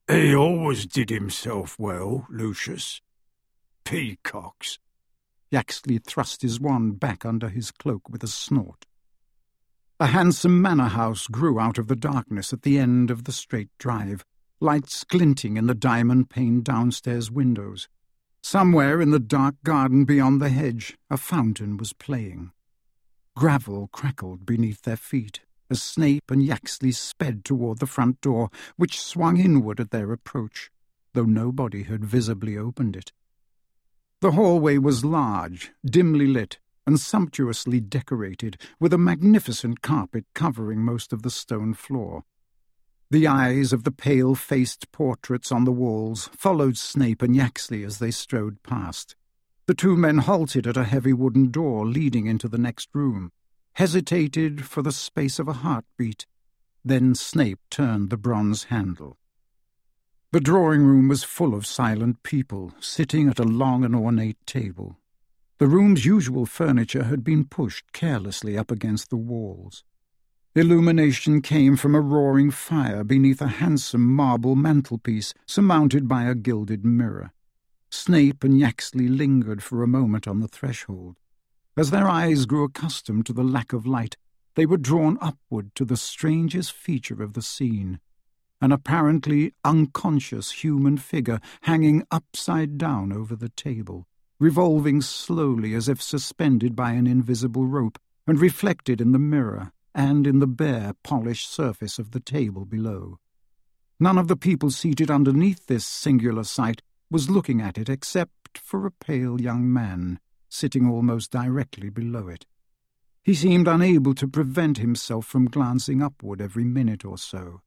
He always did himself well, Lucius. Peacocks. Yaxley thrust his wand back under his cloak with a snort. A handsome manor house grew out of the darkness at the end of the straight drive, lights glinting in the diamond-paned downstairs windows. Somewhere in the dark garden beyond the hedge, a fountain was playing. Gravel crackled beneath their feet as Snape and Yaxley sped toward the front door, which swung inward at their approach, though nobody had visibly opened it. The hallway was large, dimly lit, and sumptuously decorated, with a magnificent carpet covering most of the stone floor. The eyes of the pale-faced portraits on the walls followed Snape and Yaxley as they strode past. The two men halted at a heavy wooden door leading into the next room, hesitated for the space of a heartbeat. Then Snape turned the bronze handle. The drawing-room was full of silent people, sitting at a long and ornate table. The room's usual furniture had been pushed carelessly up against the walls. Illumination came from a roaring fire beneath a handsome marble mantelpiece surmounted by a gilded mirror. Snape and Yaxley lingered for a moment on the threshold. As their eyes grew accustomed to the lack of light, they were drawn upward to the strangest feature of the scene, an apparently unconscious human figure hanging upside down over the table, revolving slowly as if suspended by an invisible rope, and reflected in the mirror and in the bare, polished surface of the table below. None of the people seated underneath this singular sight was looking at it except for a pale young man, sitting almost directly below it. He seemed unable to prevent himself from glancing upward every minute or so.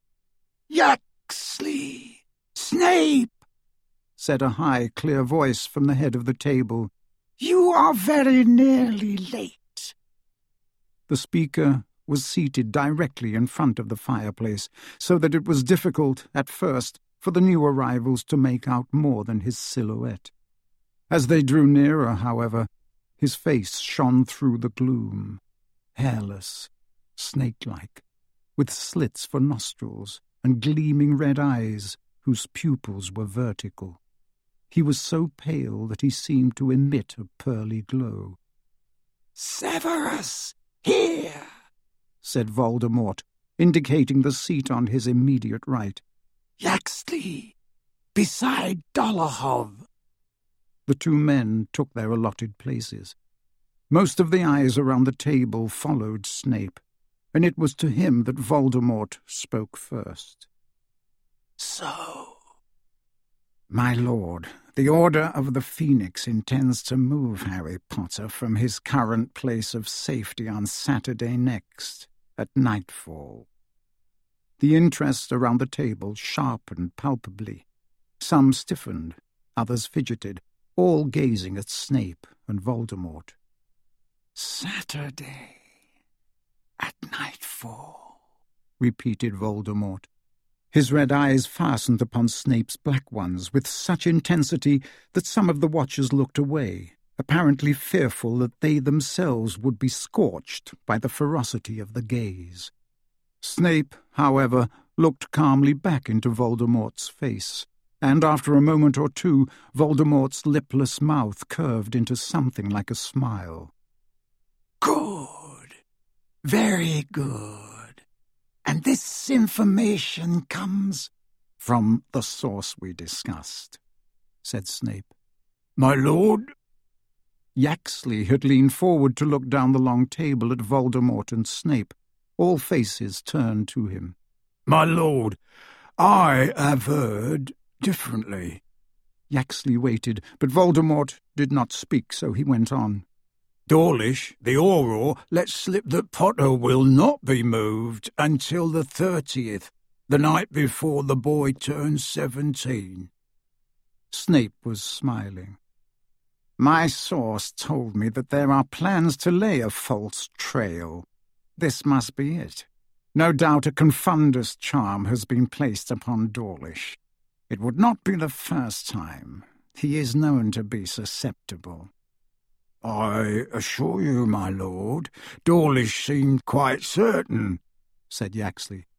"Yaxley! Snape!" said a high, clear voice from the head of the table. "You are very nearly late." The speaker was seated directly in front of the fireplace, so that it was difficult, at first, for the new arrivals to make out more than his silhouette. As they drew nearer, however, his face shone through the gloom, hairless, snake-like, with slits for nostrils and gleaming red eyes whose pupils were vertical. He was so pale that he seemed to emit a pearly glow. "Severus, here!" said Voldemort, indicating the seat on his immediate right. "Yaxley, beside Dolohov." The two men took their allotted places. Most of the eyes around the table followed Snape, and it was to him that Voldemort spoke first. "So, my lord, the Order of the Phoenix intends to move Harry Potter from his current place of safety on Saturday next, at nightfall." The interest around the table sharpened palpably. Some stiffened, others fidgeted, all gazing at Snape and Voldemort. "Saturday, at nightfall," repeated Voldemort. His red eyes fastened upon Snape's black ones with such intensity that some of the watchers looked away, apparently fearful that they themselves would be scorched by the ferocity of the gaze. Snape, however, looked calmly back into Voldemort's face, and after a moment or two Voldemort's lipless mouth curved into something like a smile. "Good. Very good. And this information comes—" "From the source we discussed," said Snape. "My lord?" Yaxley had leaned forward to look down the long table at Voldemort and Snape, all faces turned to him. "My lord, I have heard differently." Yaxley waited, but Voldemort did not speak, so he went on. "Dawlish, the Auror, lets slip that Potter will not be moved until the 30th, the night before the boy turns 17. Snape was smiling. "My source told me that there are plans to lay a false trail. This must be it. No doubt a confundus charm has been placed upon Dawlish. It would not be the first time. He is known to be susceptible." "I assure you, my lord, Dawlish seemed quite certain," said Yaxley.